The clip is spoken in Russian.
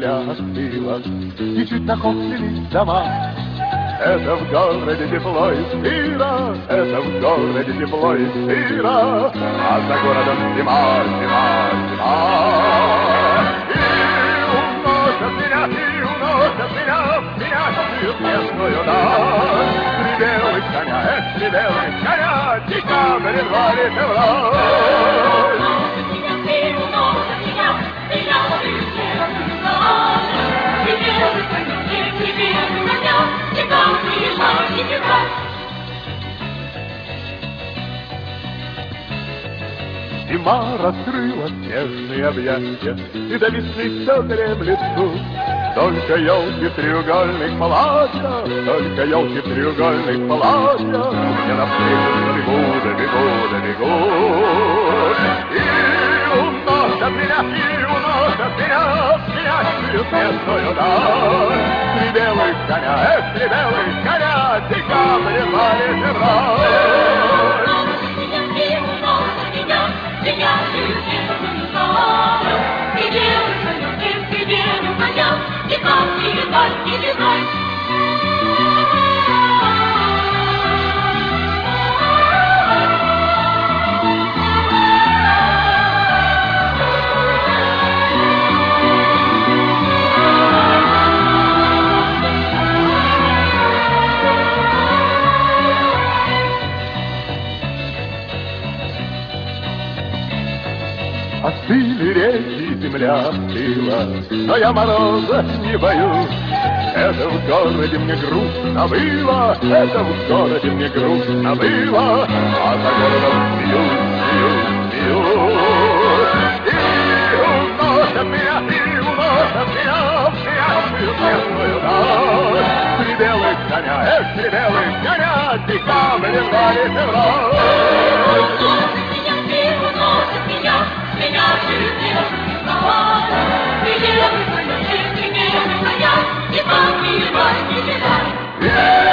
земля остыла, и чуть накопились дома. Это в городе тепло и сыро, это в городе тепло и сыро, а за городом зима, зима, зима. И уносят меня в пятую местную даль. Три белых коня, три белых коня, декабрь, январь, февраль. Зима раскрыла снежные объятия, и до весны все дремлет тут. Только елки в треугольных палатях, только елки в треугольных палатях, мне навстречу бегут, бегут, бегут. И уносят меня в спящую местную даль. Три белых коня, три белых коня, декабрь, январь, февраль. Остыли реки, земля остыла, но я мороза не боюсь. Это в городе мне грустно было, это в городе мне грустно было, а за городом смеюсь, смеюсь, смеюсь. И уносят меня в спящую местную даль. Три белых коня, три белых коня, декабрь, январь, февраль. Yeah!